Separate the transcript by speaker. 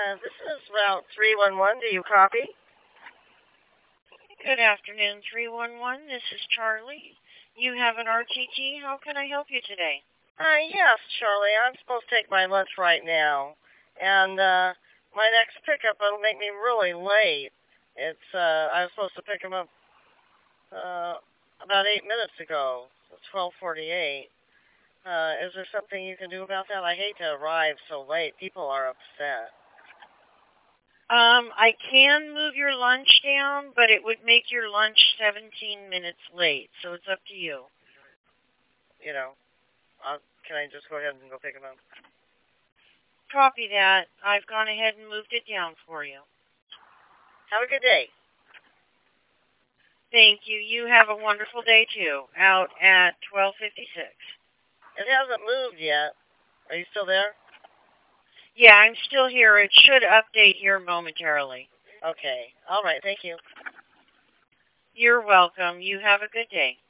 Speaker 1: This is Route 311. Do you copy?
Speaker 2: Good afternoon, 311. This is Charlie. You have an RTT. How can I help you today?
Speaker 1: Yes, Charlie. I'm supposed to take my lunch right now. And, my next pickup will make me really late. I was supposed to pick him up, about 8 minutes ago. It's 12:48. Is there something you can do about that? I hate to arrive so late. People are upset.
Speaker 2: I can move your lunch down, but it would make your lunch 17 minutes late, so it's up to you.
Speaker 1: Can I just go ahead and go pick him up?
Speaker 2: Copy that. I've gone ahead and moved it down for you.
Speaker 1: Have a good day.
Speaker 2: Thank you. You have a wonderful day, too. Out at 12:56.
Speaker 1: It hasn't moved yet. Are you still there?
Speaker 2: Yeah, I'm still here. It should update here momentarily.
Speaker 1: Okay. All right. Thank you.
Speaker 2: You're welcome. You have a good day.